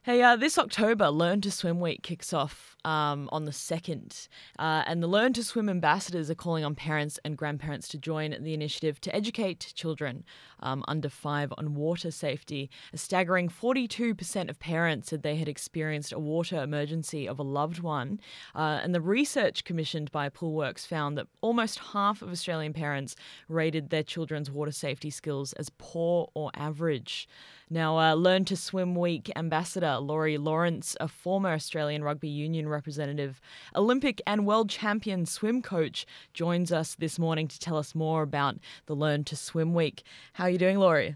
Hey, this October, Learn to Swim Week kicks off on the 2nd. And the Learn to Swim ambassadors are calling on parents and grandparents to join the initiative to educate children under 5 on water safety. A staggering 42% of parents said they had experienced a water emergency of a loved one. And the research commissioned by Poolworks found that almost half of Australian parents rated their children's water safety skills as poor or average. Now, Learn to Swim Week ambassador Laurie Lawrence, a former Australian Rugby Union representative, Olympic and world champion swim coach, joins us this morning to tell us more about the Learn to Swim Week. How are you doing, Laurie?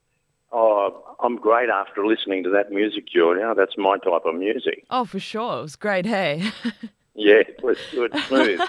Oh, I'm great after listening to that music, Julia. That's my type of music. Oh, for sure. It was great, hey? Yeah, it was good, smooth.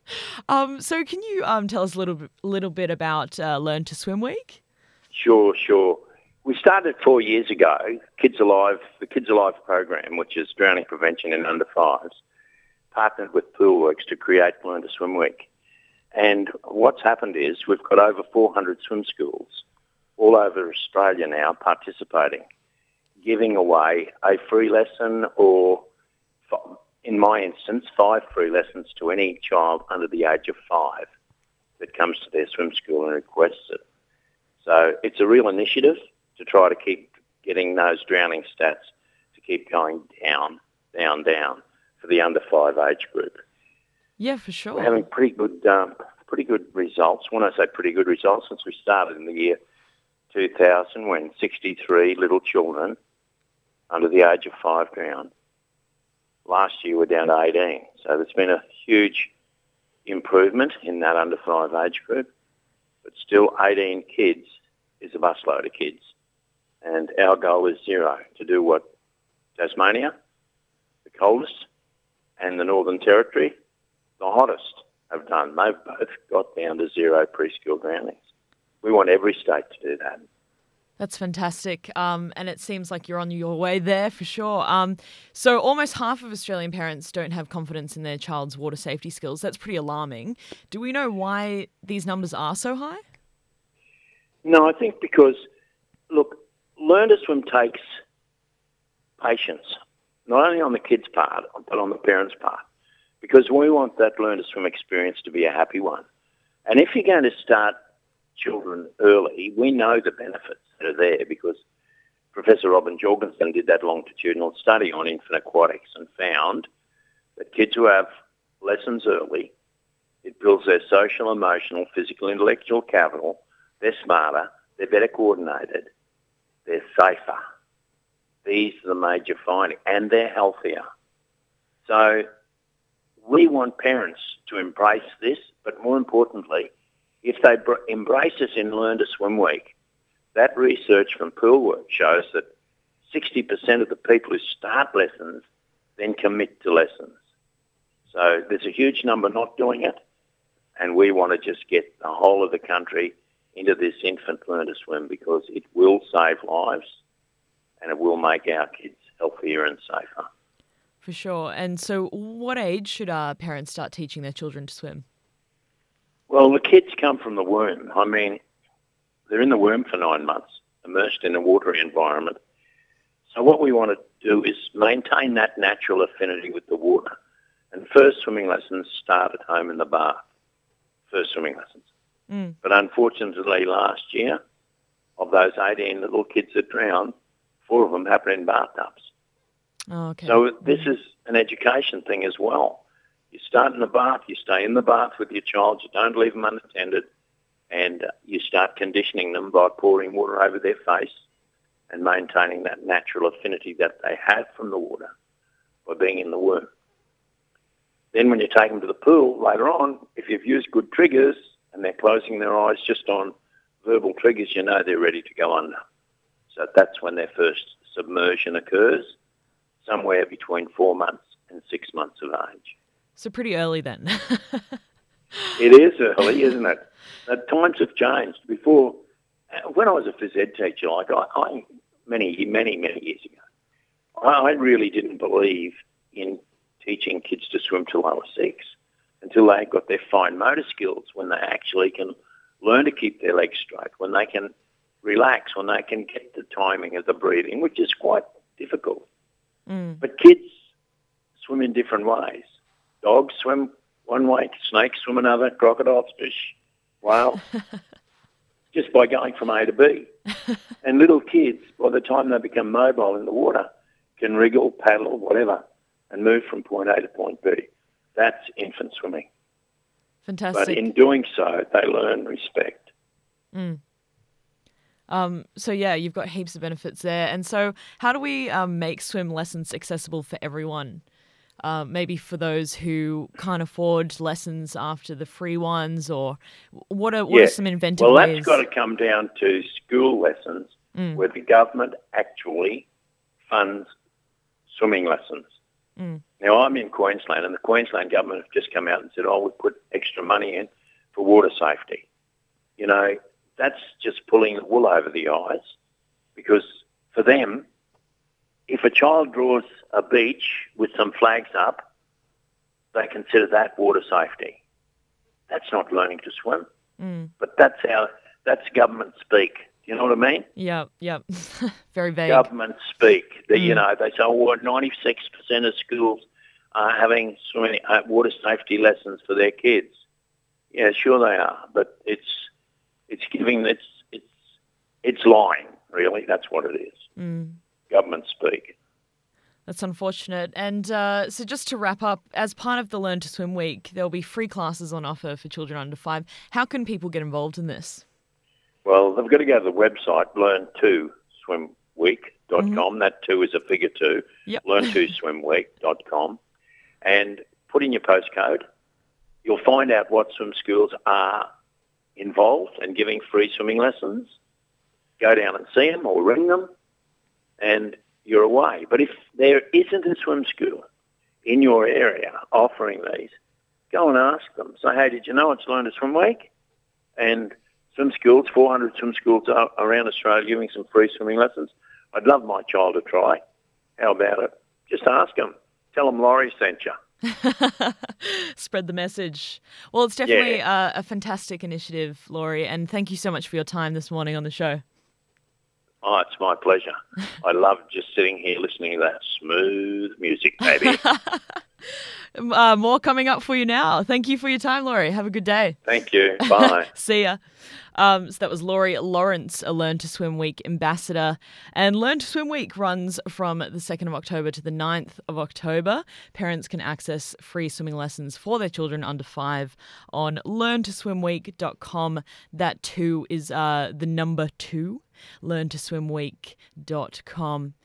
So can you tell us a little bit about Learn to Swim Week? Sure. We started 4 years ago, the Kids Alive program, which is drowning prevention in under fives, partnered with Poolworks to create Learn to Swim Week. And what's happened is we've got over 400 swim schools all over Australia now participating, giving away a free lesson or, in my instance, 5 free lessons to any child under the age of 5 that comes to their swim school and requests it. So it's a real initiative to try to keep getting those drowning stats to keep going down for the under 5 age group. Yeah, for sure. We're having pretty good results. When I say pretty good results, since we started in the year 2000 when 63 little children under the age of 5 drowned. Last year we're down to 18. So there's been a huge improvement in that under 5 age group, but still 18 kids is a busload of kids. And our goal is 0, to do what Tasmania, the coldest, and the Northern Territory, the hottest, have done. They've both got down to 0 preschool drownings. We want every state to do that. That's fantastic. And it seems like you're on your way there for sure. So almost half of Australian parents don't have confidence in their child's water safety skills. That's pretty alarming. Do we know why these numbers are so high? No, I think because, look, Learn to Swim takes patience, not only on the kids' part, but on the parents' part, because we want that Learn to Swim experience to be a happy one. And if you're going to start children early, we know the benefits that are there because Professor Robin Jorgensen did that longitudinal study on infant aquatics and found that kids who have lessons early, it builds their social, emotional, physical, intellectual capital. They're smarter, they're better coordinated, they're safer. These are the major findings, and they're healthier. So we want parents to embrace this, but more importantly, if they embrace us in Learn to Swim Week, that research from Poolworks shows that 60% of the people who start lessons then commit to lessons. So there's a huge number not doing it, and we want to just get the whole of the country into this infant Learn to Swim because it will save lives and it will make our kids healthier and safer. For sure. And so what age should parents start teaching their children to swim? Well, the kids come from the womb. I mean, they're in the womb for 9 months, immersed in a watery environment. So what we want to do is maintain that natural affinity with the water. And first swimming lessons start at home in the bath. First swimming lessons. But unfortunately, last year, of those 18 little kids that drowned, 4 of them happened in bathtubs. Oh, okay. So this is an education thing as well. You start in the bath, you stay in the bath with your child, you don't leave them unattended, and you start conditioning them by pouring water over their face and maintaining that natural affinity that they have from the water by being in the womb. Then when you take them to the pool later on, if you've used good triggers and they're closing their eyes just on verbal triggers, you know they're ready to go under. So that's when their first submersion occurs, somewhere between 4 months and 6 months of age. So pretty early then. It is early, isn't it? The times have changed. Before, when I was a phys ed teacher, many years ago, I really didn't believe in teaching kids to swim till they were 6, until they got their fine motor skills, when they actually can learn to keep their legs straight, when they can relax, when they can get the timing of the breathing, which is quite difficult. But kids swim in different ways. Dogs swim one way, snakes swim another, crocodiles, fish, whales, just by going from A to B. And little kids, by the time they become mobile in the water, can wriggle, paddle, whatever, and move from point A to point B. That's infant swimming. Fantastic. But in doing so, they learn respect. So, yeah, you've got heaps of benefits there. And so how do we make swim lessons accessible for everyone? Maybe for those who can't afford lessons after the free ones, or what are some inventive ways? Well, that's got to come down to school lessons where the government actually funds swimming lessons. Now, I'm in Queensland, and the Queensland government have just come out and said, we put extra money in for water safety. You know, that's just pulling the wool over the eyes, because for them, if a child draws a beach with some flags up, they consider that water safety. That's not learning to swim. But that's government speak. Do you know what I mean? Yep. Very vague. Government speak. You know, they say, 96% of schools are having swimming, water safety lessons for their kids. Yeah, sure they are, but it's lying, really. That's what it is. Government speak. That's unfortunate. And so just to wrap up, as part of the Learn to Swim Week, there'll be free classes on offer for children under 5. How can people get involved in this? Well, they've got to go to the website, learn2swimweek.com. That 2 is a figure 2. Yep. learn2swimweek.com. And put in your postcode. You'll find out what swim schools are involved and giving free swimming lessons. Go down and see them or ring them, and you're away. But if there isn't a swim school in your area offering these, go and ask them. Say, hey, did you know it's Learn to Swim Week? And swim schools, 400 swim schools around Australia giving some free swimming lessons. I'd love my child to try. How about it? Just ask them. Tell them Laurie sent you. Spread the message. Well, it's definitely a fantastic initiative, Laurie, and thank you so much for your time this morning on the show. Oh, it's my pleasure. I love just sitting here listening to that smooth music, baby. More coming up for you now. Thank you for your time, Laurie. Have a good day. Thank you. Bye. See ya. So that was Laurie Lawrence, a Learn to Swim Week ambassador. And Learn to Swim Week runs from the 2nd of October to the 9th of October. Parents can access free swimming lessons for their children under 5 on learntoswimweek.com. That 2 is the number 2, learntoswimweek.com.